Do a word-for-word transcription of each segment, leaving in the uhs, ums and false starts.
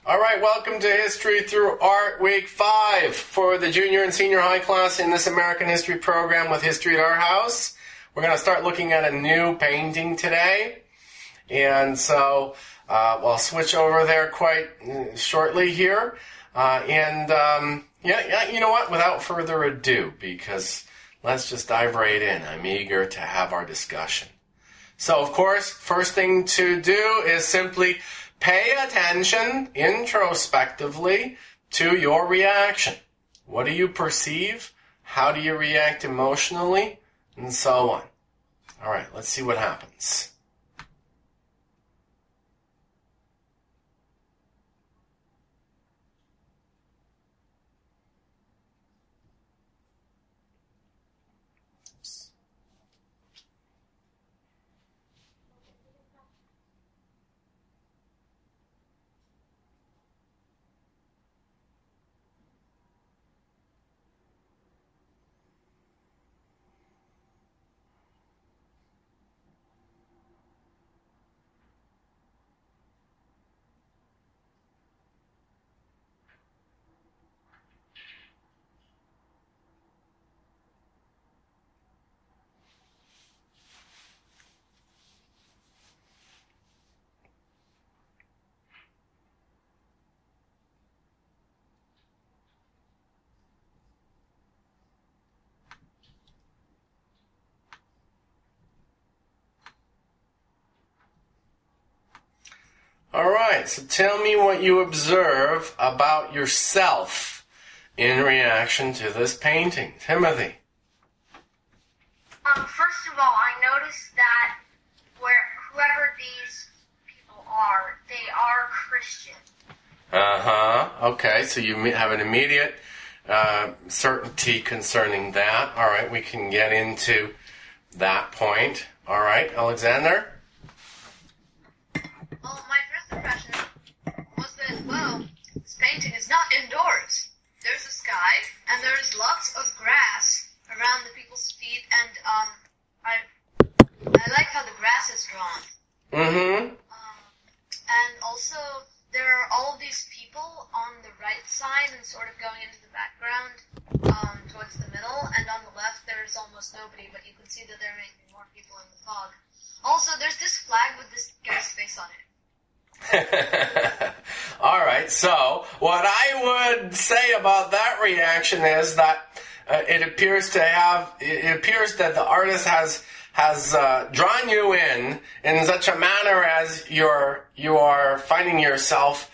All right, welcome to History Through Art Week five for the junior and senior high class in this American history program with History at Our House. We're going to start looking at a new painting today. And so uh, we'll switch over there quite shortly here. Uh, and um, yeah, yeah, you know what? Without further ado, because let's just dive right in. I'm eager to have our discussion. So, of course, first thing to do is simply pay attention introspectively to your reaction. What do you perceive? How do you react emotionally? And so on. All right, let's see what happens. All right, so tell me what you observe about yourself in reaction to this painting. Timothy. Um, first of all, I noticed that where whoever these people are, they are Christian. Uh-huh. Okay, so you have an immediate uh, certainty concerning that. All right, we can get into that point. All right, Alexander? Well, my first impression was that, well, this painting is not indoors. There's a sky, and there's lots of grass around the people's feet, and um, I I like how the grass is drawn. Mm-hmm. Um, and also, there are all of these people on the right side and sort of going into the background um, towards the middle, and on the left there's almost nobody, but you can see that there may be more people in the fog. Also, there's this flag with this guy's face on it. All right, so what I would say about that reaction is that uh, it appears to have, it appears that the artist has has uh, drawn you in in such a manner as you're you are finding yourself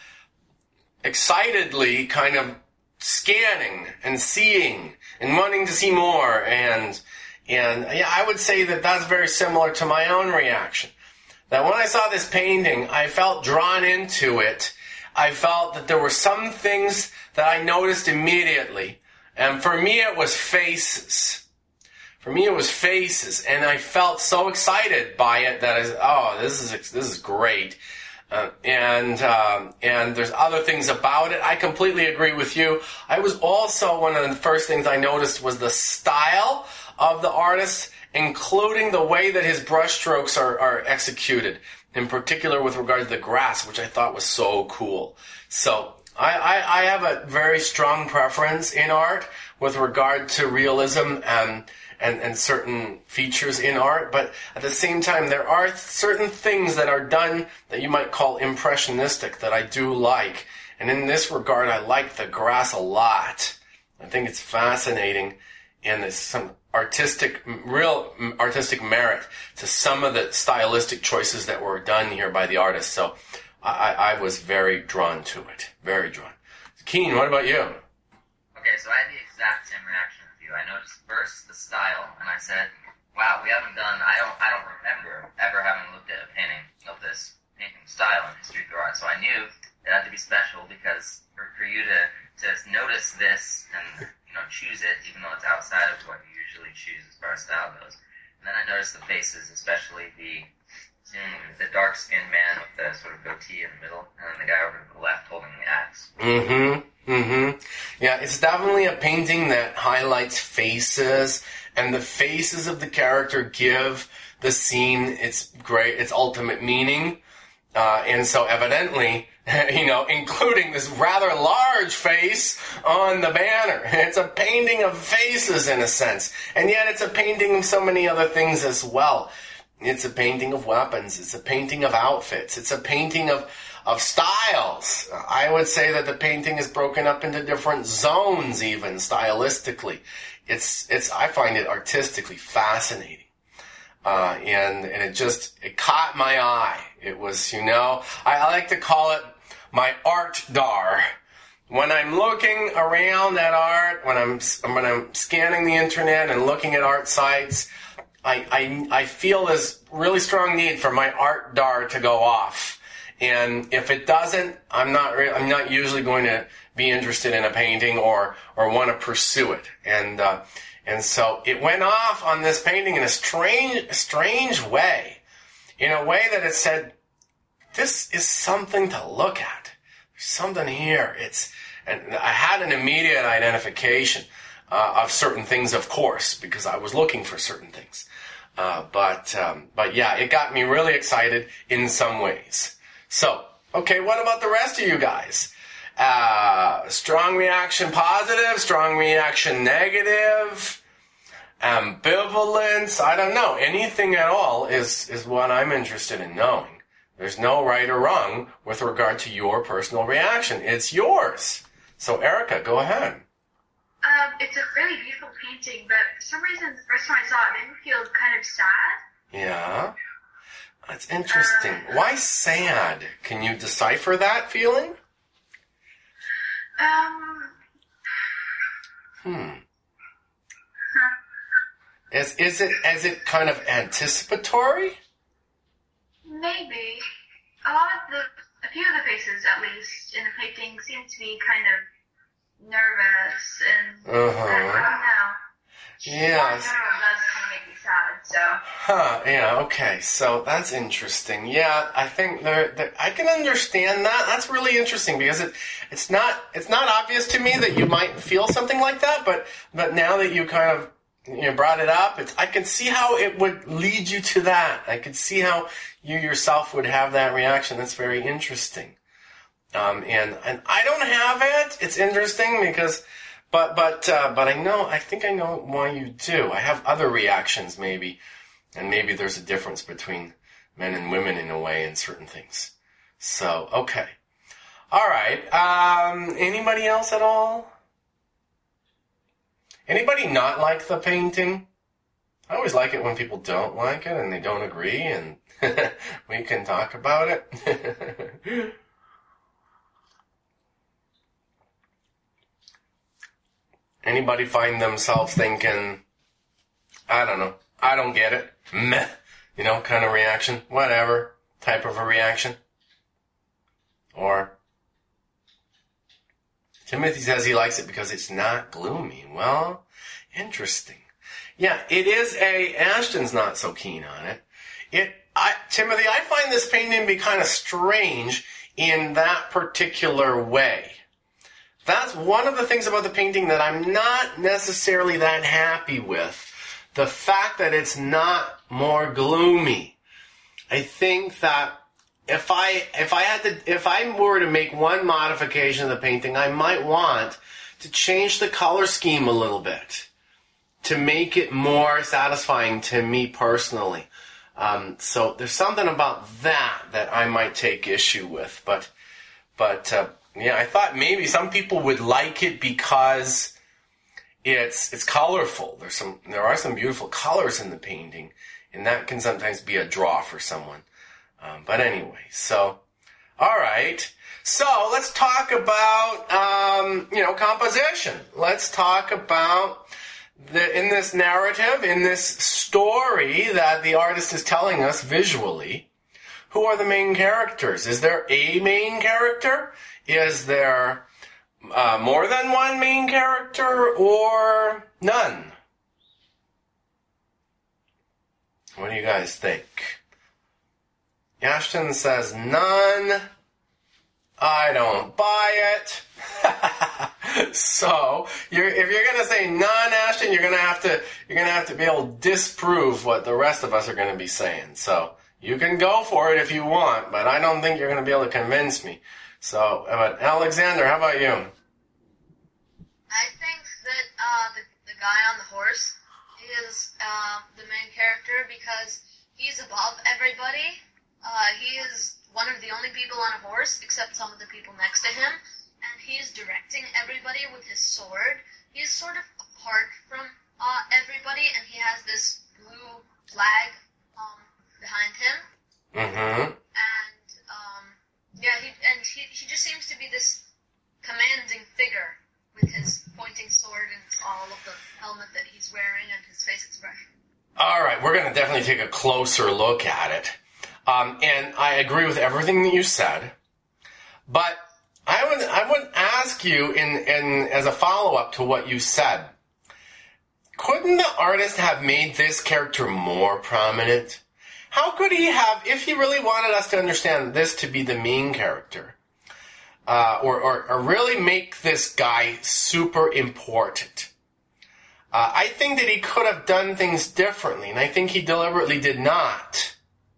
excitedly kind of scanning and seeing and wanting to see more, and and yeah, I would say that that's very similar to my own reaction. That when I saw this painting, I felt drawn into it. I felt that there were some things that I noticed immediately. And for me, it was faces. For me, it was faces. And I felt so excited by it that I said, oh, this is this is great. Uh, and um, and there's other things about it. I completely agree with you. I was also, one of the first things I noticed was the style of the artist, including the way that his brushstrokes are, are executed, in particular with regard to the grass, which I thought was so cool. So I, I, I have a very strong preference in art with regard to realism and, and, and certain features in art, but at the same time there are certain things that are done that you might call impressionistic that I do like. And in this regard, I like the grass a lot. I think it's fascinating, and there's some artistic, real artistic merit to some of the stylistic choices that were done here by the artist. So I, I was very drawn to it. Very drawn. Keen, what about you? Okay, so I had the exact same reaction with you. I noticed first the style, and I said, wow, we haven't done, I don't I don't remember ever having looked at a painting of this painting style in History Through Art. So I knew it had to be special, because for, for you to, to notice this and, you know, choose it, even though it's outside of what you usually choose as far as style goes. And then I noticed the faces, especially the mm, the dark-skinned man with the sort of goatee in the middle, and then the guy over to the left holding the axe. Mm-hmm. Mm-hmm. Yeah, it's definitely a painting that highlights faces, and the faces of the character give the scene its great, its ultimate meaning. Uh, and so evidently, you know, including this rather large face on the banner. It's a painting of faces in a sense. And yet it's a painting of so many other things as well. It's a painting of weapons. It's a painting of outfits. It's a painting of, of styles. I would say that the painting is broken up into different zones even, stylistically. It's, it's, I find it artistically fascinating. Uh, and, and it just, it caught my eye. It was, you know, I, I like to call it my art dar. When I'm looking around at art, when I'm, when I'm scanning the internet and looking at art sites, I, I, I feel this really strong need for my art dar to go off. And if it doesn't, I'm not, re- I'm not usually going to be interested in a painting or, or want to pursue it. And, uh, And so it went off on this painting in a strange, strange way, in a way that it said, this is something to look at. There's something here. It's, and I had an immediate identification uh, of certain things, of course, because I was looking for certain things. Uh, but, um, but yeah, it got me really excited in some ways. So, okay, what about the rest of you guys? Uh, strong reaction positive, strong reaction negative, ambivalence, I don't know. Anything at all is, is what I'm interested in knowing. There's no right or wrong with regard to your personal reaction. It's yours. So, Erica, go ahead. Um, it's a really beautiful painting, but for some reason, the first time I saw it, it made me feel kind of sad. Yeah. That's interesting. Uh, Why sad? Can you decipher that feeling? Um. Hmm. Huh. Is is it is it kind of anticipatory? Maybe. A lot of the, a few of the faces, at least, in the painting seem to be kind of nervous and Uh-huh. I, I don't know. Yeah. In general, it does kind of make me sad. So. Huh, yeah, okay, so that's interesting. Yeah, I think there, there, I can understand that. That's really interesting because it, it's not, it's not obvious to me that you might feel something like that, but, but now that you kind of, you know, brought it up, it's, I can see how it would lead you to that. I could see how you yourself would have that reaction. That's very interesting. Um, and, and I don't have it. It's interesting because, but, but, uh, but I know, I think I know why you do. I have other reactions maybe. And maybe there's a difference between men and women in a way in certain things. So, okay. All right. Um, anybody else at all? Anybody not like the painting? I always like it when people don't like it and they don't agree and we can talk about it. Anybody find themselves thinking, I don't know, I don't get it, meh, you know, kind of reaction, whatever type of a reaction? Or, Timothy says he likes it because it's not gloomy. Well, interesting. Yeah, it is a, Ashton's not so keen on it. It, I, Timothy, I find this painting to be kind of strange in that particular way. That's one of the things about the painting that I'm not necessarily that happy with. The fact that it's not more gloomy. I think that if I if I had to if I were to make one modification of the painting, I might want to change the color scheme a little bit to make it more satisfying to me personally. Um, so there's something about that that I might take issue with. But but uh, yeah, I thought maybe some people would like it because It's it's colorful. There's some there are some beautiful colors in the painting, and that can sometimes be a draw for someone. Um, but anyway, so all right. So let's talk about um, you know composition. Let's talk about the in this narrative, in this story that the artist is telling us visually. Who are the main characters? Is there a main character? Is there Uh, more than one main character or none? What do you guys think? Ashton says none. I don't buy it. So, you're, if you're going to say none, Ashton, you're going to have to you're going to have to be able to disprove what the rest of us are going to be saying. So, You can go for it if you want, but I don't think you're going to be able to convince me. So, but Alexander, how about you? I think that uh, the, the guy on the horse is uh, the main character because he's above everybody. Uh, he is one of the only people on a horse, except some of the people next to him, and he is directing everybody with his sword. He's sort of apart from uh, everybody, and he has this blue flag um, behind him. Mm-hmm. And, um, yeah, he, and he, he just seems to be this commanding figure with his pointing sword and all of the helmet that he's wearing and his face expression. All right, we're going to definitely take a closer look at it. Um, and I agree with everything that you said. But I would I would ask you, in, in as a follow-up to what you said, couldn't the artist have made this character more prominent? How could he have, if he really wanted us to understand this to be the main character, uh, or, or, or really make this guy super important? Uh, I think that he could have done things differently, and I think he deliberately did not.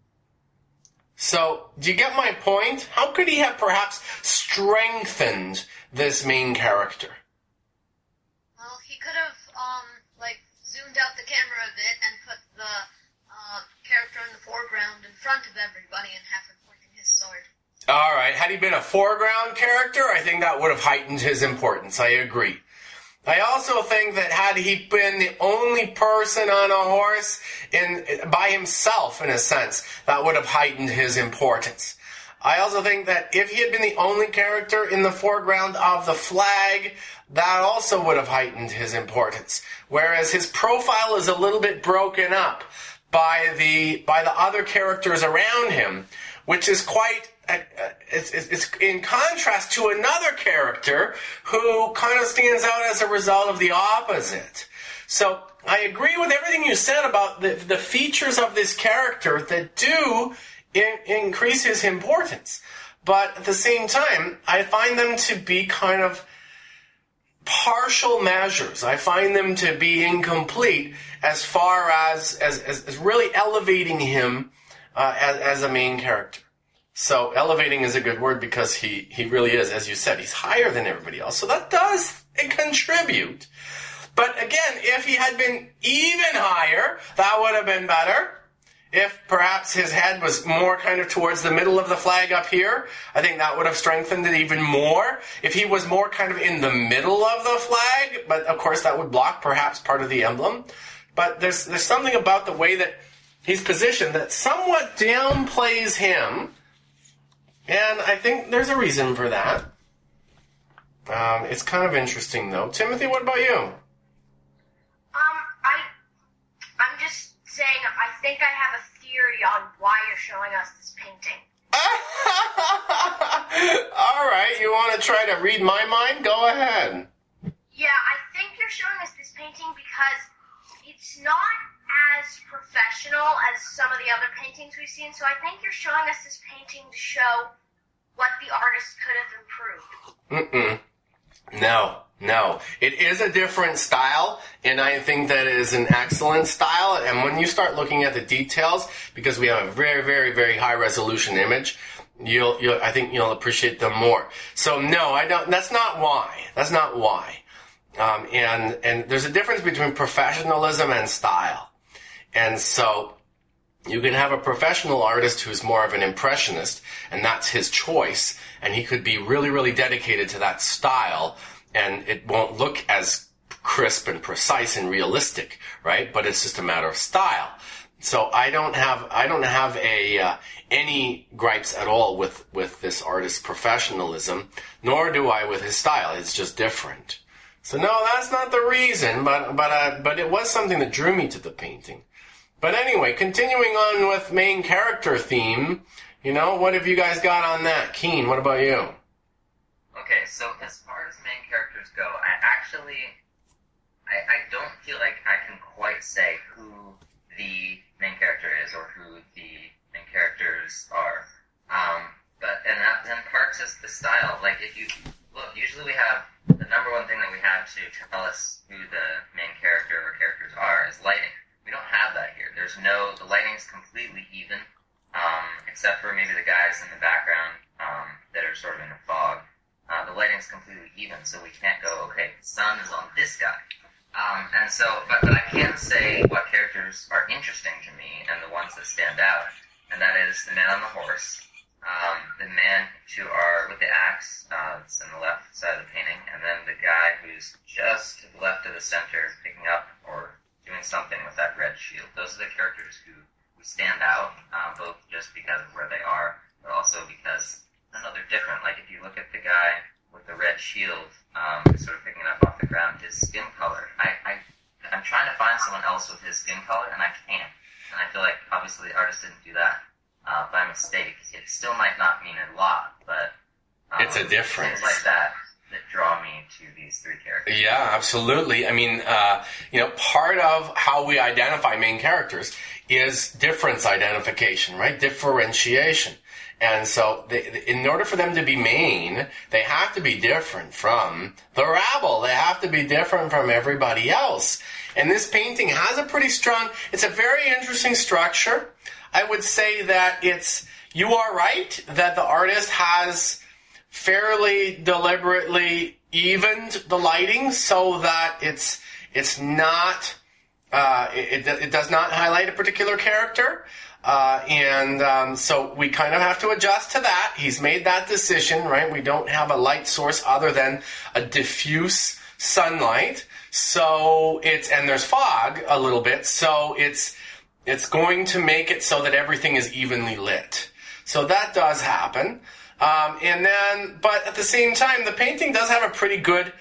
So, do you get my point? How could he have perhaps strengthened this main character? Well, he could have, um, like, zoomed out the camera a bit and put the uh, character in the foreground in front of everybody and have him pointing his sword. All right, had he been a foreground character, I think that would have heightened his importance. I agree. I also think that had he been the only person on a horse in by himself, in a sense, that would have heightened his importance. I also think that if he had been the only character in the foreground of the flag, that also would have heightened his importance. Whereas his profile is a little bit broken up by the by the other characters around him, which is quite uh, it's, it's in contrast to another character who kind of stands out as a result of the opposite. So I agree with everything you said about the, the features of this character that do in, increase his importance. But at the same time, I find them to be kind of partial measures. I find them to be incomplete as far as as, as, as really elevating him uh, as, as a main character. So elevating is a good word because he, he really is, as you said, he's higher than everybody else. So that does contribute. But again, if he had been even higher, that would have been better. If perhaps his head was more kind of towards the middle of the flag up here, I think that would have strengthened it even more. If he was more kind of in the middle of the flag, but of course that would block perhaps part of the emblem. But there's there's something about the way that he's positioned that somewhat downplays him. And I think there's a reason for that. Um, it's kind of interesting, though. Timothy, what about you? Um, I, I'm just saying, I think I have a theory on why you're showing us this painting. All right, you want to try to read my mind? Go ahead. Yeah, I think you're showing us this painting because it's not as professional as some of the other paintings we've seen, so I think you're showing us this painting to show what the artist could have improved. Mm-mm. No, no. It is a different style, and I think that it is an excellent style, and when you start looking at the details, because we have a very, very, very high resolution image, you'll, you'll, I think you'll appreciate them more. So no, I don't, that's not why. That's not why. Um, and, and there's a difference between professionalism and style. And so you can have a professional artist who's more of an impressionist, and that's his choice, and he could be really, really dedicated to that style, and it won't look as crisp and precise and realistic, right? But it's just a matter of style. So I don't have I don't have a uh, any gripes at all with with this artist's professionalism, nor do I with his style. It's just different. So no, that's not the reason, but but uh, but it was something that drew me to the painting. But anyway, continuing on with main character theme, you know, what have you guys got on that? Keen, what about you? Okay, so as far as main characters go, I actually, I, I don't feel like I can quite say who the main character is or who the main characters are. Um, but, and that in part just the style. Like, if you look, usually we have, the number one thing that we have to tell us who the main character or characters are is lighting. We don't have that here. There's no, the lighting is completely even. Um, except for maybe the guys in the background um, that are sort of in a fog. Uh, the lighting's completely even, so we can't go, okay, the sun is on this guy. Um, and so, but, but I can say what characters are interesting to me and the ones that stand out, and that is the man on the horse, um, the man to our, with the axe, uh, that's on the left side of the painting, and then the guy who's just to the left of the center, picking up or doing something with that red shield. Those are the characters who, who stand out, uh, both just because of where they are, but also because I don't know, they're different. Like, if you look at the guy with the red shield, um, sort of picking it up off the ground, his skin color, I, I, I'm trying to find someone else with his skin color, and I can't. And I feel like, obviously, the artist didn't do that uh, by mistake. It still might not mean a lot, but um, it's a difference. Things like that that draw me to these three characters. Yeah, absolutely. I mean, uh, you know, part of how we identify main characters is difference identification, right? Differentiation. And so they, in order for them to be main, they have to be different from the rabble. They have to be different from everybody else. And this painting has a pretty strong, it's a very interesting structure. I would say that it's, you are right, that the artist has fairly deliberately evened the lighting so that it's, it's not, uh, it, it does not highlight a particular character. Uh, and um, so we kind of have to adjust to that. He's made that decision, right? We don't have a light source other than a diffuse sunlight. So it's, and there's fog a little bit, so it's it's going to make it so that everything is evenly lit. So that does happen. Um, and then, but at the same time, the painting does have a pretty good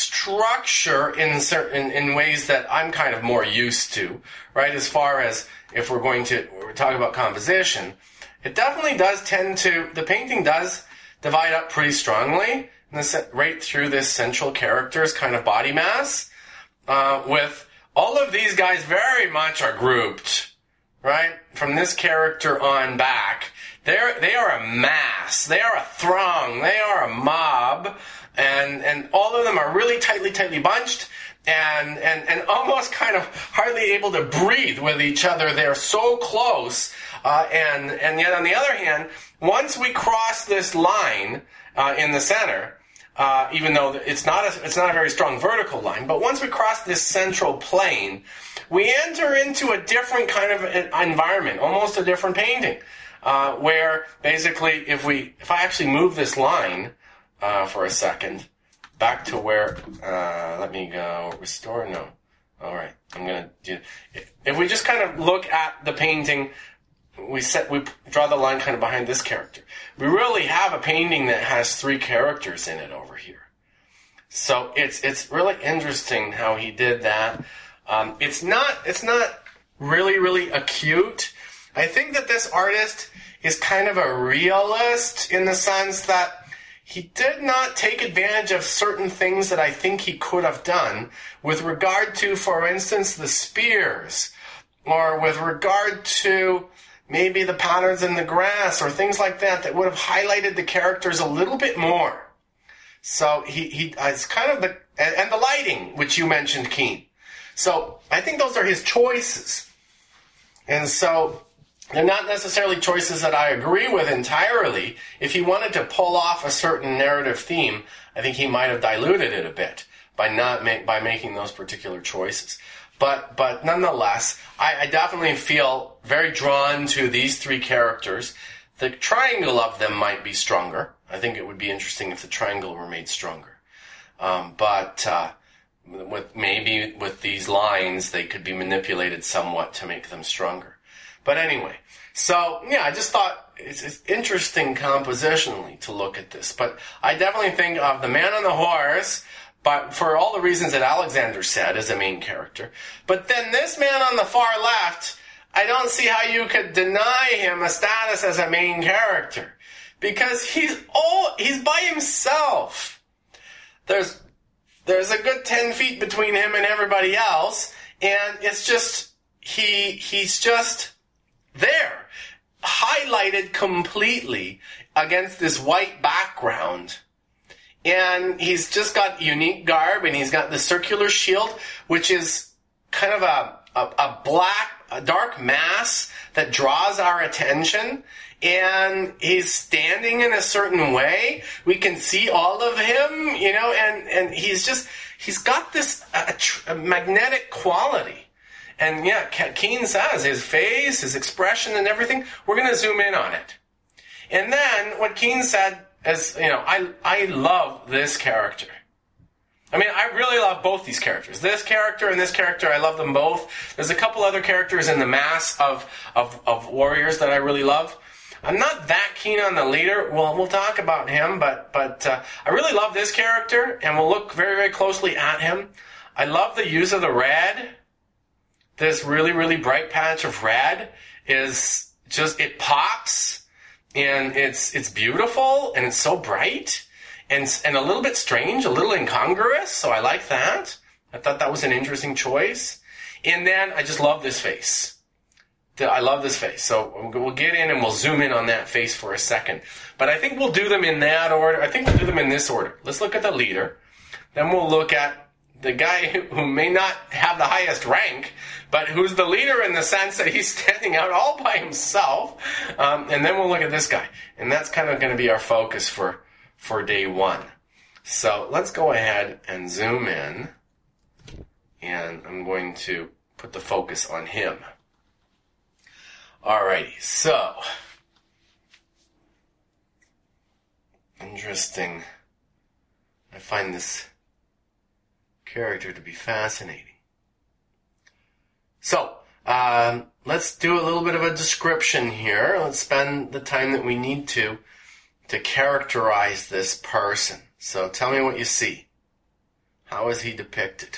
structure in certain in ways that I'm kind of more used to, right? As far as if we're going to we're talking about composition, it definitely does tend to, the painting does divide up pretty strongly in this, right through this central character's kind of body mass, uh, with all of these guys very much are grouped, right? From this character on back, they're, they are a mass, they are a throng, they are a mob, and, and all of them are really tightly, tightly bunched, and, and, and almost kind of hardly able to breathe with each other. They're so close, uh, and, and yet on the other hand, once we cross this line, uh, in the center, uh, even though it's not a, it's not a very strong vertical line, but once we cross this central plane, we enter into a different kind of environment, almost a different painting, uh, where basically if we, if I actually move this line, uh, for a second, back to where, uh, let me go, restore, no. All right, I'm going to do, if we just kind of look at the painting, we set, we draw the line kind of behind this character. We really have a painting that has three characters in it over here. So it's, it's really interesting how he did that. Um, it's not, it's not really, really acute. I think that this artist is kind of a realist in the sense that he did not take advantage of certain things that I think he could have done with regard to, for instance, the spears, or with regard to maybe the patterns in the grass or things like that that would have highlighted the characters a little bit more. So he, he it's kind of the, and, and the lighting, which you mentioned, Keen. So I think those are his choices. And so they're not necessarily choices that I agree with entirely. If he wanted to pull off a certain narrative theme, I think he might have diluted it a bit by not make, by making those particular choices. But but nonetheless, I, I definitely feel very drawn to these three characters. The triangle of them might be stronger. I think it would be interesting if the triangle were made stronger. Um, but uh, with maybe with these lines, they could be manipulated somewhat to make them stronger. But anyway, so yeah, I just thought it's, it's interesting compositionally to look at this. But I definitely think of the man on the horse, but for all the reasons that Alexander said, as a main character. But then this man on the far left, I don't see how you could deny him a status as a main character, because he's all he's by himself. There's there's a good ten feet between him and everybody else, and it's just he he's just there, highlighted completely against this white background. And he's just got unique garb, and he's got the circular shield, which is kind of a, a, a black, a dark mass that draws our attention. and he's standing in a certain way. We can see all of him, you know, and, and he's just, he's got this uh, tr- magnetic quality. And yeah, Keen says his face, his expression and everything, we're going to zoom in on it. And then what Keen said is, you know, I, I love this character. I mean, I really love both these characters. This character and this character, I love them both. There's a couple other characters in the mass of, of, of warriors that I really love. I'm not that keen on the leader. Well, we'll talk about him, but but uh, I really love this character, and we'll look very, very closely at him. I love the use of the red. This really, really bright patch of red is just, it pops, and it's it's beautiful, and it's so bright. And, and a little bit strange, a little incongruous, so I like that. I thought that was an interesting choice. And then I just love this face. I love this face. So we'll get in and we'll zoom in on that face for a second. But I think we'll do them in that order. I think we'll do them in this order. Let's look at the leader. Then we'll look at the guy who may not have the highest rank, but who's the leader in the sense that he's standing out all by himself. Um, and then we'll look at this guy. And that's kind of going to be our focus for... for day one. So let's go ahead and zoom in, and I'm going to put the focus on him. Alrighty, so interesting. I find this character to be fascinating. So um, let's do a little bit of a description here. Let's spend the time that we need to to characterize this person. So tell me what you see. How is he depicted?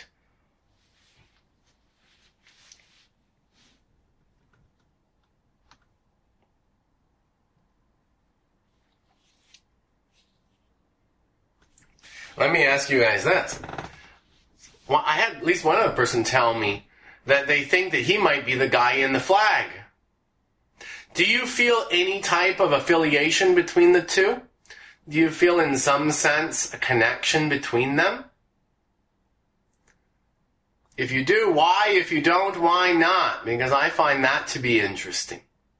Let me ask you guys this. Well, I had at least one other person tell me that they think that he might be the guy in the flag. Do you feel any type of affiliation between the two? Do you feel in some sense a connection between them? If you do, why? If you don't, why not? Because I find that to be interesting.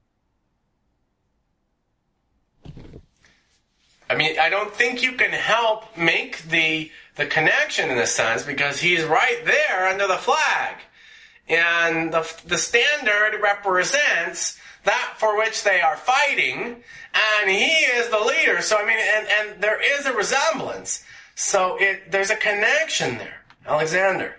I mean, I don't think you can help make the the connection in a sense because he's right there under the flag. And the the standard represents that for which they are fighting, and he is the leader. So, I mean, and, and there is a resemblance. So it there's a connection there. Alexander?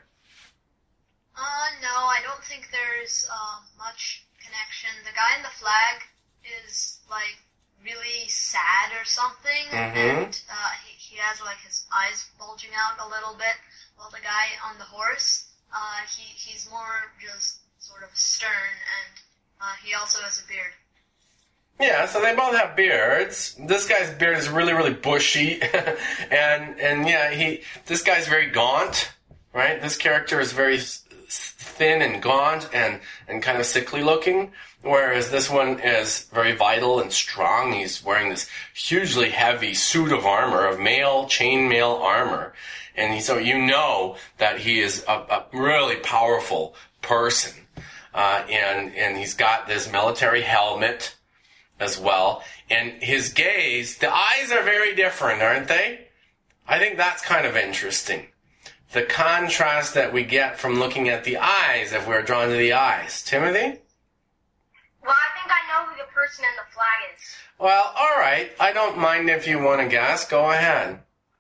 Uh, no, I don't think there's uh, much connection. The guy in the flag is, like, really sad or something, mm-hmm. and uh, he, he has, like, his eyes bulging out a little bit, while the guy on the horse, uh, he he's more just sort of stern, and Uh, he also has a beard. Yeah, so they both have beards. This guy's beard is really, really bushy, and and yeah, he. This guy's very gaunt, right? This character is very thin and gaunt and and kind of sickly looking, whereas this one is very vital and strong. He's wearing this hugely heavy suit of armor, of mail chainmail armor, and he, so you know that he is a, a really powerful person. Uh, and, and he's got this military helmet as well. And his gaze, the eyes are very different, aren't they? I think that's kind of interesting. The contrast that we get from looking at the eyes, if we're drawn to the eyes. Timothy? Well, I think I know who the person in the flag is. Well, all right. I don't mind if you want to guess. Go ahead.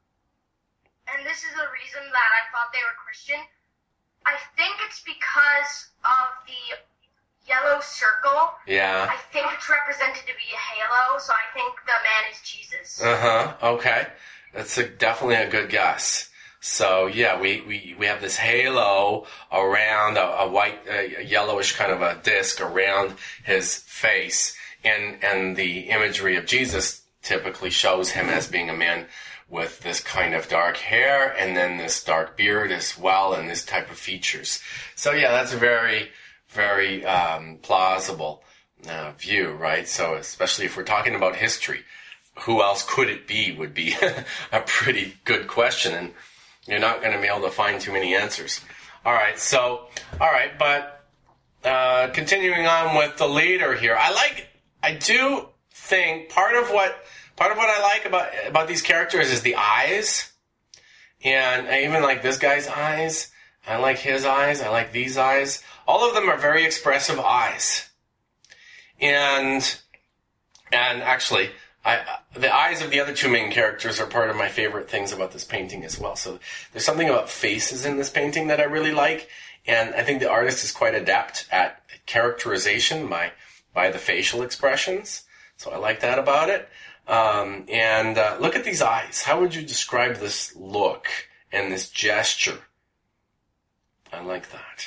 And this is the reason that I thought they were Christian. I think it's because of the yellow circle. Yeah. I think it's represented to be a halo, so I think the man is Jesus. Uh-huh. Okay. That's a, definitely a good guess. So, yeah, we, we, we have this halo around a, a white, a yellowish kind of a disc around his face. And, and the imagery of Jesus typically shows him as being a man with this kind of dark hair and then this dark beard as well and this type of features. So, yeah, that's a very, very um, plausible uh, view, right? So, especially if we're talking about history, who else could it be would be a pretty good question, and you're not going to be able to find too many answers. All right, so, all right, but uh, continuing on with the leader here, I like, I do think part of what part of what I like about about these characters is the eyes, and I even like this guy's eyes. I like his eyes. I like these eyes. All of them are very expressive eyes, and and actually, I the eyes of the other two main characters are part of my favorite things about this painting as well. So there's something about faces in this painting that I really like, and I think the artist is quite adept at characterization by by the facial expressions. So I like that about it. Um, and uh, look at these eyes. How would you describe this look and this gesture? I like that.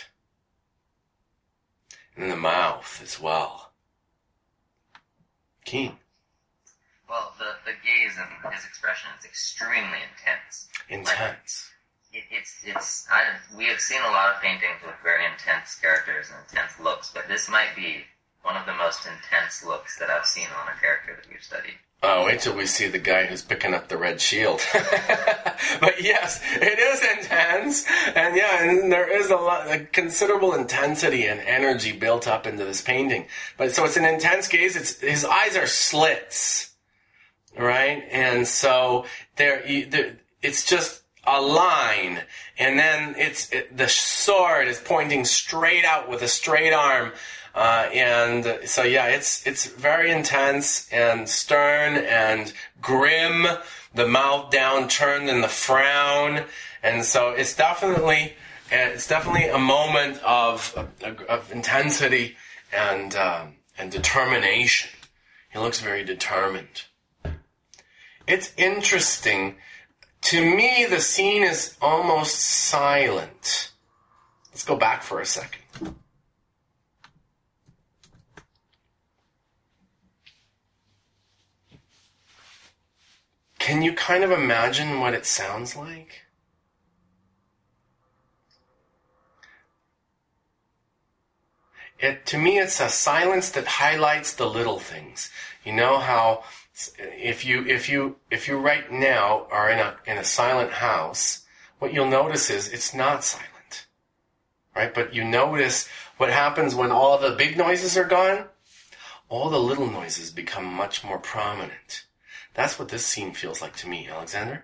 And then the mouth as well. Keen. Well, the, the gaze and his expression is extremely intense. Intense. Like, it, it's, it's, I, we have seen a lot of paintings with very intense characters and intense looks, but this might be one of the most intense looks that I've seen on a character that we've studied. Oh, wait till we see the guy who's picking up the red shield. But yes, it is intense, and yeah, and there is a lot, a considerable intensity and energy built up into this painting. But so it's an intense gaze. It's his eyes are slits, right? And so there, there it's just a line, and then it's it, the sword is pointing straight out with a straight arm. Uh, and so, yeah, it's it's very intense and stern and grim, the mouth down turned in the frown. And so it's definitely it's definitely a moment of, of, of intensity and, um, and determination. He looks very determined. It's interesting. To me, the scene is almost silent. Let's go back for a second. Can you kind of imagine what it sounds like? It, to me, it's a silence that highlights the little things. You know how if you if you if you right now are in a in a silent house, what you'll notice is it's not silent, right? But you notice what happens when all the big noises are gone. All the little noises become much more prominent. That's what this scene feels like to me, Alexander.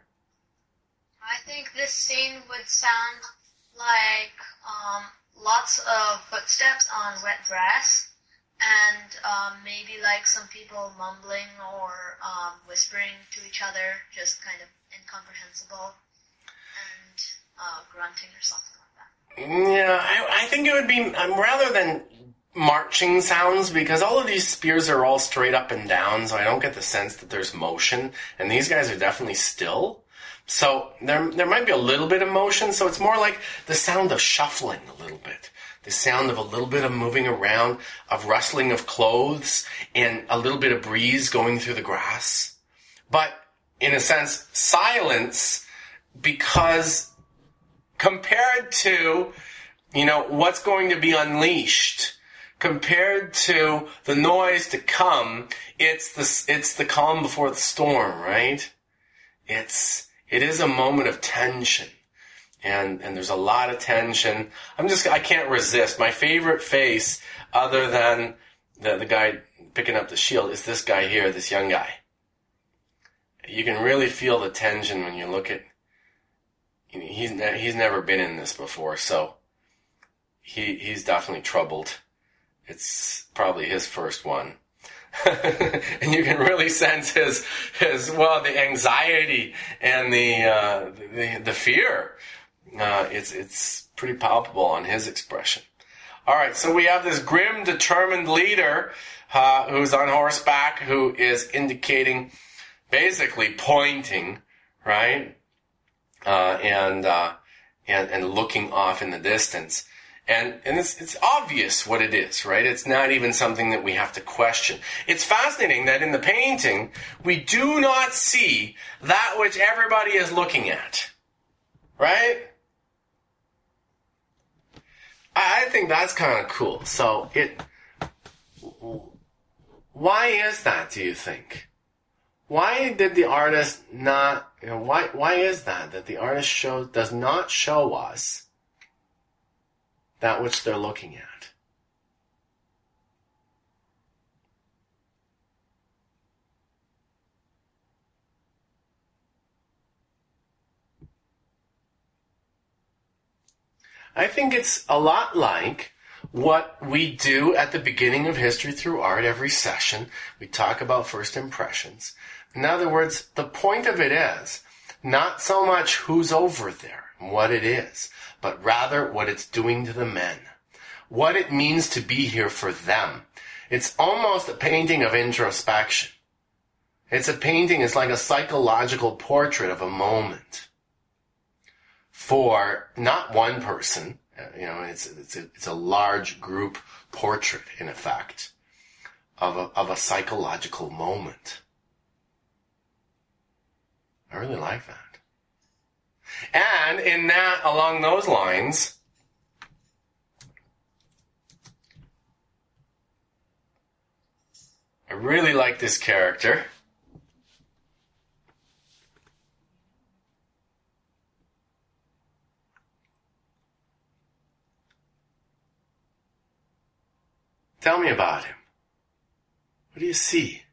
I think this scene would sound like um, lots of footsteps on wet grass, and um, maybe like some people mumbling or um, whispering to each other, just kind of incomprehensible, and uh, grunting or something like that. Yeah, I, I think it would be, um, rather than marching sounds, because all of these spears are all straight up and down, so I don't get the sense that there's motion, and these guys are definitely still. So there there might be a little bit of motion, so it's more like the sound of shuffling a little bit. The sound of a little bit of moving around, of rustling of clothes, and a little bit of breeze going through the grass. But, in a sense, silence, because compared to, you know, what's going to be unleashed, compared to the noise to come, it's the it's the calm before the storm, right? It's it is a moment of tension, and and there's a lot of tension. I'm just I can't resist. My favorite face, other than the the guy picking up the shield, is this guy here, this young guy. You can really feel the tension when you look at. He's ne- he's never been in this before, so he he's definitely troubled. It's probably his first one. And you can really sense his, his well, the anxiety and the uh, the, the fear. Uh, it's it's pretty palpable on his expression. All right, so we have this grim, determined leader uh, who's on horseback, who is indicating, basically pointing, right, uh, and uh, and and looking off in the distance. And and it's it's obvious what it is, right? It's not even something that we have to question. It's fascinating that in the painting, we do not see that which everybody is looking at, right? I think that's kind of cool. So it, why is that, do you think? Why did the artist not, you know, why why is that, that the artist shows, does not show us that which they're looking at? I think it's a lot like what we do at the beginning of History Through Art every session. We talk about first impressions. In other words, the point of it is not so much who's over there and what it is, but rather what it's doing to the men, what it means to be here for them. It's almost a painting of introspection. It's a painting, it's like a psychological portrait of a moment for not one person. You know, it's it's a, it's a large group portrait, in effect, of a, of a psychological moment. I really like that. And in that, along those lines, I really like this character. Tell me about him. What do you see?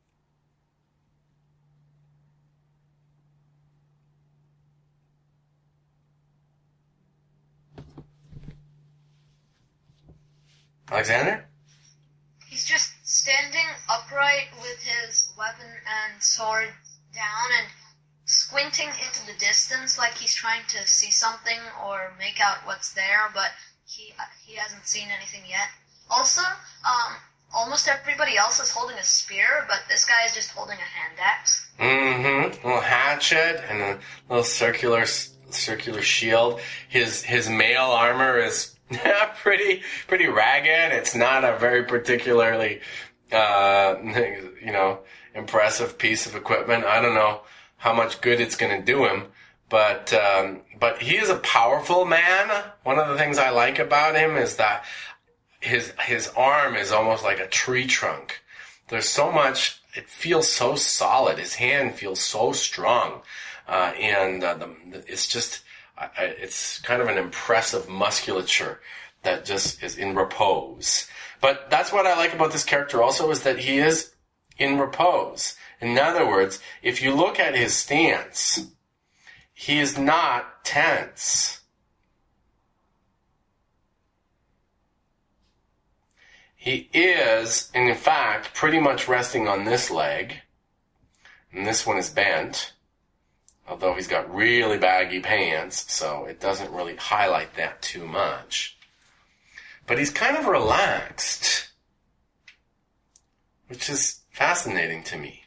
Alexander? He's just standing upright with his weapon and sword down and squinting into the distance like he's trying to see something or make out what's there, but he he hasn't seen anything yet. Also, um, almost everybody else is holding a spear, but this guy is just holding a hand axe. Mm-hmm. A little hatchet and a little circular circular shield. His his mail armor is pretty pretty ragged. It's not a very particularly uh, you know impressive piece of equipment. I don't know how much good it's going to do him, but um, but he is a powerful man. One of the things I like about him is that his his arm is almost like a tree trunk. There's so much, it feels so solid. His hand feels so strong, uh, and uh, the, it's just uh, it's kind of an impressive musculature that just is in repose. But that's what I like about this character also, is that he is in repose. In other words, if you look at his stance, he is not tense. He is, in fact, pretty much resting on this leg, and this one is bent, although he's got really baggy pants, so it doesn't really highlight that too much. But he's kind of relaxed, which is fascinating to me.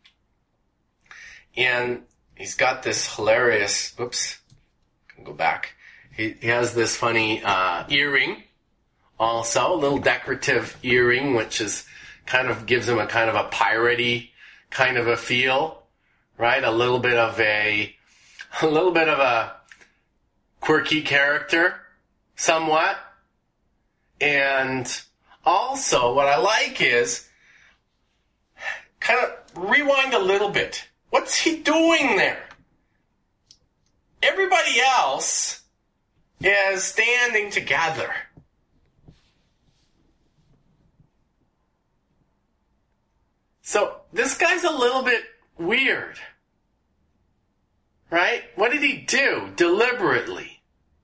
And he's got this hilarious, whoops, can go back. He, he has this funny uh, earring. Also, a little decorative earring, which is kind of gives him a kind of a piratey kind of a feel, right? A little bit of a, a little bit of a quirky character, somewhat. And also, what I like is kind of rewind a little bit. What's he doing there? Everybody else is standing together. So, this guy's a little bit weird, right? What did he do deliberately?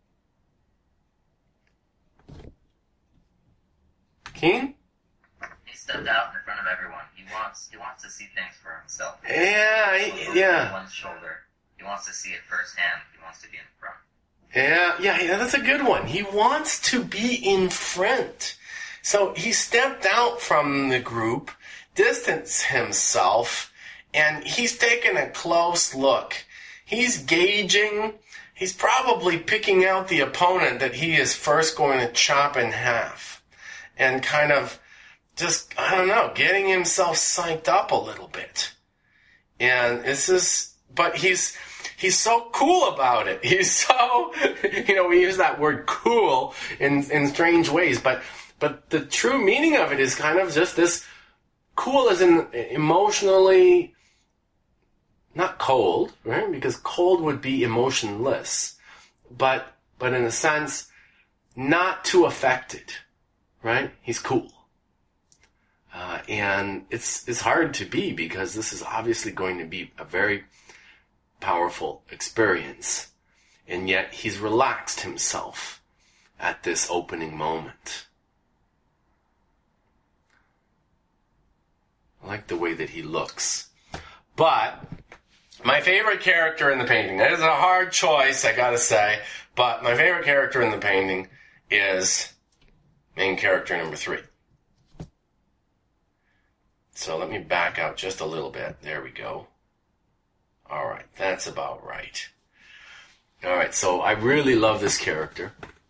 Keen? He stepped out in front of everyone. He wants he wants to see things for himself. Yeah, he, yeah. On one's shoulder. He wants to see it firsthand. He wants to be in front. Yeah, yeah, yeah, that's a good one. He wants to be in front. So, he stepped out from the group, distance himself, and he's taking a close look. He's gauging, he's probably picking out the opponent that he is first going to chop in half. And kind of just, I don't know, getting himself psyched up a little bit. And this is, but he's, he's so cool about it. He's so, you know, we use that word cool in, in strange ways, but, but the true meaning of it is kind of just this, cool as in emotionally, not cold, right? Because cold would be emotionless, but but in a sense, not too affected, right? He's cool, uh, and it's it's hard to be because this is obviously going to be a very powerful experience, and yet he's relaxed himself. at this opening moment. I like the way that he looks. But my favorite character in the painting, that is a hard choice, I gotta say, but my favorite character in the painting is main character number three. So let me back out just a little bit. There we go. All right, that's about right. All right, so I really love this character.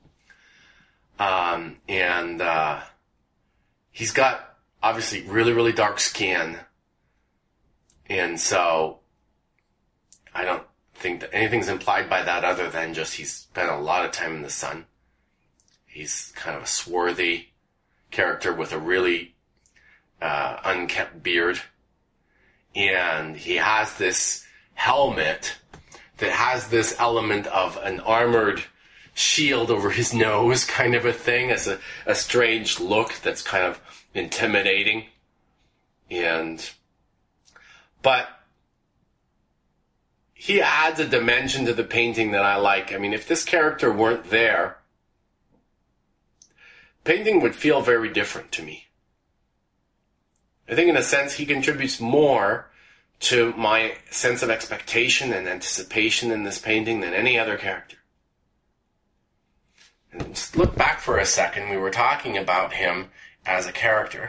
Um, and uh, he's got, obviously, really, really dark skin. And so I don't think that anything's implied by that other than just he's spent a lot of time in the sun. He's kind of a swarthy character with a really uh, unkempt beard. And he has this helmet that has this element of an armored shield over his nose kind of a thing. It's a, a strange look that's kind of intimidating. And, but he adds a dimension to the painting that I like. I mean, if this character weren't there, painting would feel very different to me. I think in a sense he contributes more to my sense of expectation and anticipation in this painting than any other character. And just look back for a second. We were talking about him as a character.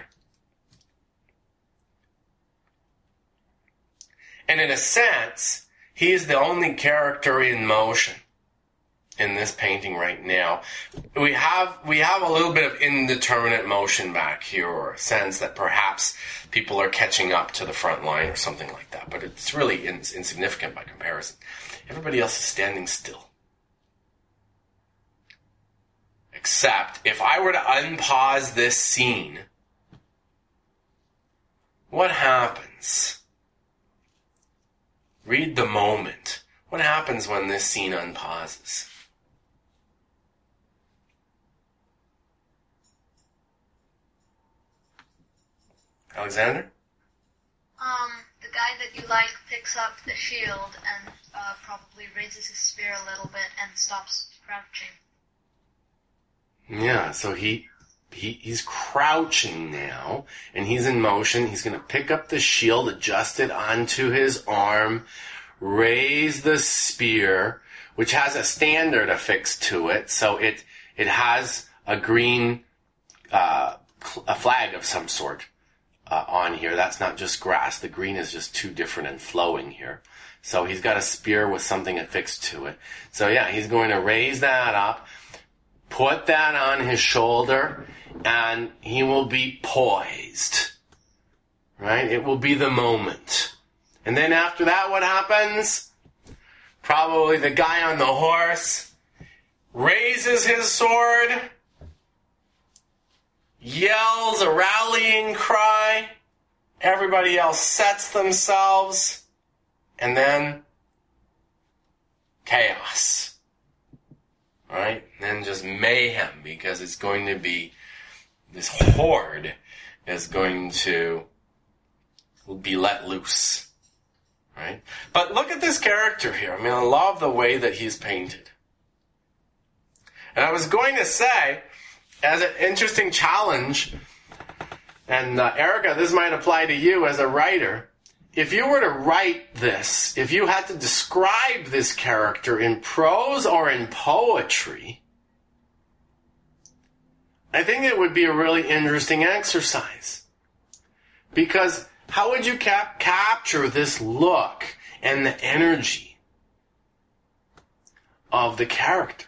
And in a sense, he is the only character in motion in this painting right now. We have we have a little bit of indeterminate motion back here, or a sense that perhaps people are catching up to the front line or something like that. But it's really ins- insignificant by comparison. Everybody else is standing still. Except, if I were to unpause this scene, what happens? Read the moment. What happens when this scene unpauses? Alexander? Um, the guy that you like picks up the shield and uh, probably raises his spear a little bit and stops crouching. Yeah, so he, he he's crouching now, and he's in motion. He's going to pick up the shield, adjust it onto his arm, raise the spear, which has a standard affixed to it, so it it has a green uh, a flag of some sort uh, on here. That's not just grass. The green is just too different and flowing here. So he's got a spear with something affixed to it. So yeah, he's going to raise that up, put that on his shoulder, and he will be poised. Right? It will be the moment. And then after that, what happens? Probably the guy on the horse raises his sword, yells a rallying cry, everybody else sets themselves, and then chaos. Right? Then just mayhem, because it's going to be, this horde is going to be let loose. Right? But look at this character here. I mean, I love the way that he's painted. And I was going to say, as an interesting challenge, and uh, Erica, this might apply to you as a writer, if you were to write this, if you had to describe this character in prose or in poetry, I think it would be a really interesting exercise. Because how would you cap- capture this look and the energy of the character?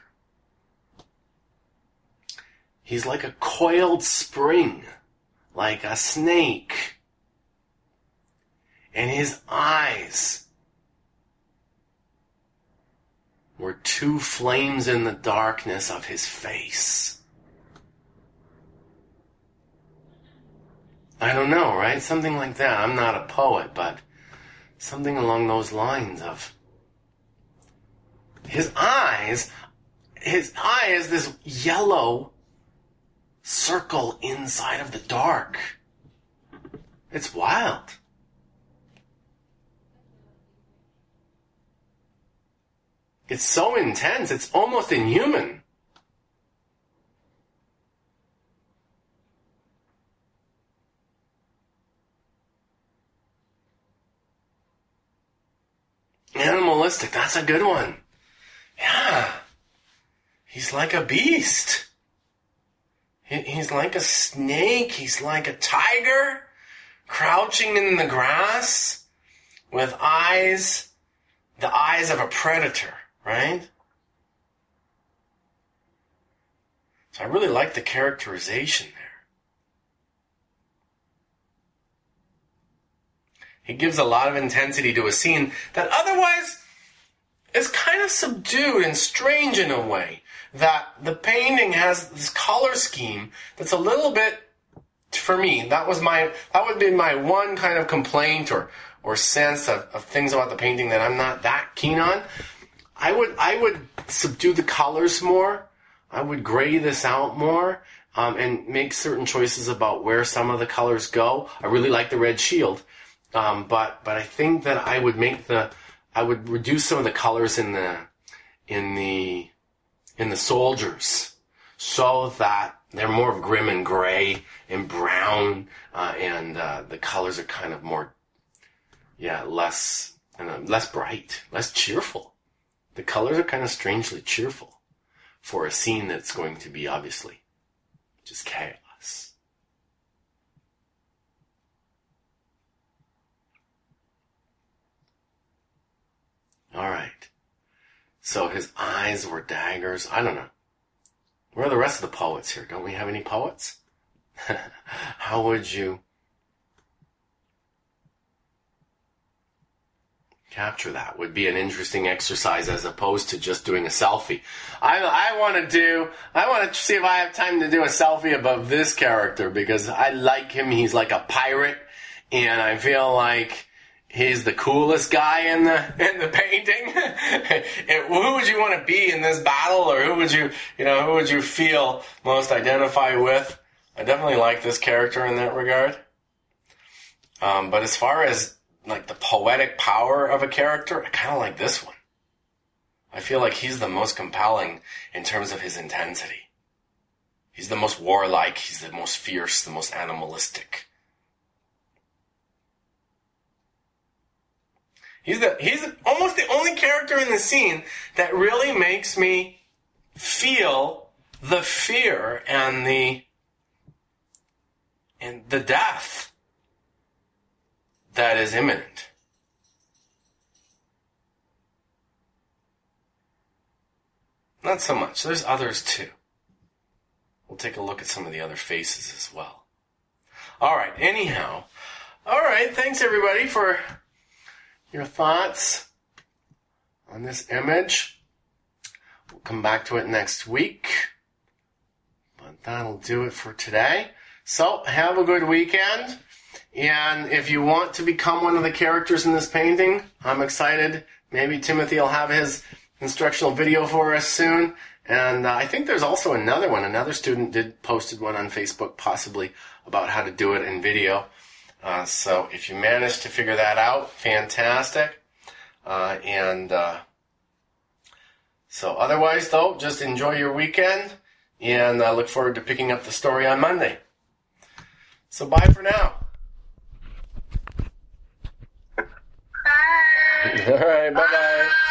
He's like a coiled spring, like a snake. And his eyes were two flames in the darkness of his face. I don't know, right? Something like that. I'm not a poet, but something along those lines of his eyes, his eye is this yellow circle inside of the dark. It's wild. It's so intense, it's almost inhuman. animalistic. That's a good one. Yeah. He's like a beast. He, he's like a snake. He's like a tiger crouching in the grass with eyes, the eyes of a predator, right? So I really like the characterization there. He gives a lot of intensity to a scene that otherwise is kind of subdued and strange in a way. That the painting has this color scheme that's a little bit, for me, that was my, that would be my one kind of complaint or, or sense of, of things about the painting that I'm not that keen on. I would, I would subdue the colors more. I would gray this out more, um, and make certain choices about where some of the colors go. I really like the red shield. Um, but, but I think that I would make the, I would reduce some of the colors in the, in the, in the soldiers so that they're more grim and gray and brown, uh, and, uh, the colors are kind of more, yeah, less, uh, less bright, less cheerful. The colors are kind of strangely cheerful for a scene that's going to be obviously just chaos. All right. So his eyes were daggers. I don't know. Where are the rest of the poets here? Don't we have any poets? How would you capture that? Would be an interesting exercise as opposed to just doing a selfie. I, I want to do, I want to see if I have time to do a selfie above this character because I like him. He's like a pirate and I feel like he's the coolest guy in the in the painting. And who would you want to be in this battle, or who would you, you know, who would you feel most identify with? I definitely like this character in that regard. Um, but as far as like the poetic power of a character, I kind of like this one. I feel like he's the most compelling in terms of his intensity. He's the most warlike. He's the most fierce, the most animalistic. He's the he's almost the only character in the scene that really makes me feel the fear and the and the death that is imminent. Not so much. There's others too. We'll take a look at some of the other faces as well. All right. Anyhow, all right. Thanks everybody for your thoughts on this image. We'll come back to it next week. But that'll do it for today. So, have a good weekend. And if you want to become one of the characters in this painting, I'm excited. Maybe Timothy will have his instructional video for us soon. And uh, I think there's also another one. Another student did posted one on Facebook, possibly, about how to do it in video. Uh, so if you manage to figure that out, fantastic. Uh, and uh, so otherwise, though, just enjoy your weekend. And I look forward to picking up the story on Monday. So bye for now. Bye. All right, bye-bye.